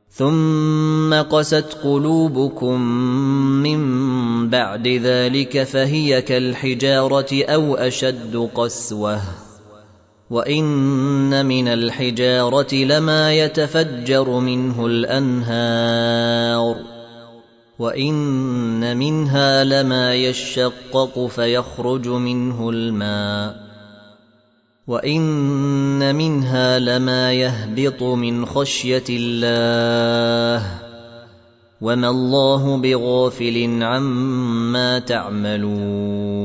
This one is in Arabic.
ثم قست قلوبكم من بعد ذلك فهي كالحجارة أو أشد قسوة وإن من الحجارة لما يتفجر منه الأنهار وإن منها لما يشقق فيخرج منه الماء وإن منها لما يهبط من خشية الله وما الله بغافل عما تعملون